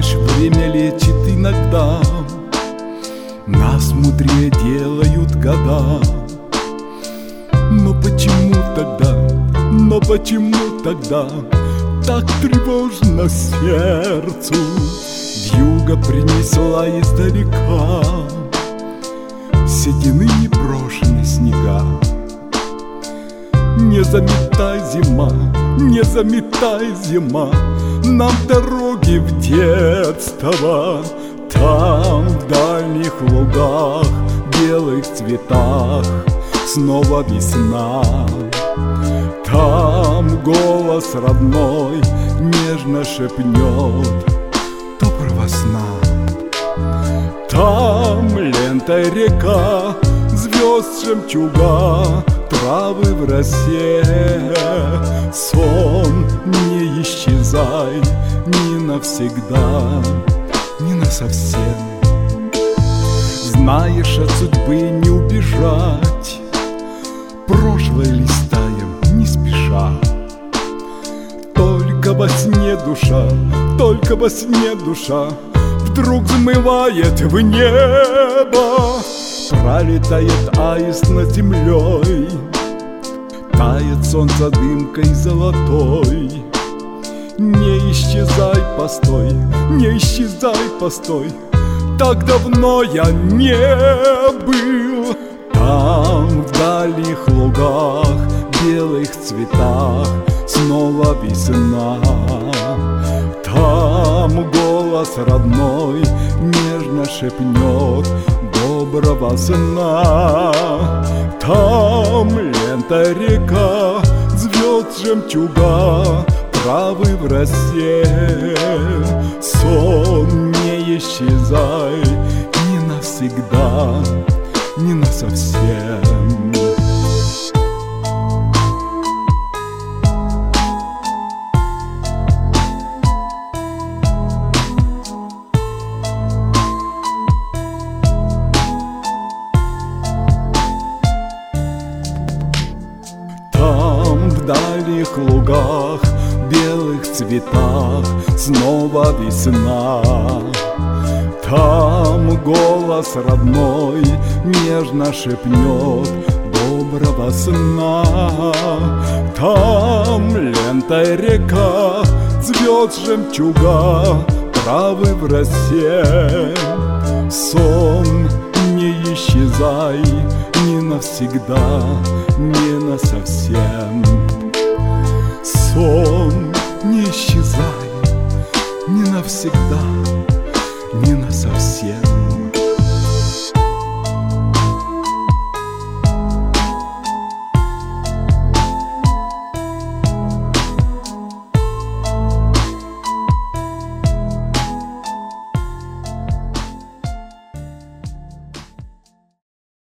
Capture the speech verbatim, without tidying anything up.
Знаешь, время лечит иногда, нас мудрее делают года. Но почему тогда, но почему тогда так тревожно сердцу? Вьюга принесла издалека седины непрошенные снега. Не заметай, зима, не заметай, зима, нам дороги в детство. Там, в дальних лугах, белых цветах снова весна. Там голос родной нежно шепнет доброго сна. Там лента река, звезд жемчуга, травы в росе. Сон, не исчезай ни навсегда, ни насовсем. Знаешь, от судьбы не убежать, прошлое листаем не спеша. Только во сне душа, только во сне душа вдруг взмывает в небо. Пролетает аист над землей, тает солнце дымкой золотой. Не исчезай, постой, не исчезай, постой, так давно я не был. Там, в дальних лугах, белых цветах снова весна. Там голос родной нежно шепнет доброго сна. Там лента река, звезд жемчуга, травы в росе. Сон, не исчезай ни навсегда, ни насовсем. В дальних лугах, белых цветах снова весна. Там голос родной нежно шепнет доброго сна. Там лента река, звезд жемчуга, травы в росе. Сон, не исчезай ни навсегда, ни насовсем. Сон, не исчезай ни навсегда,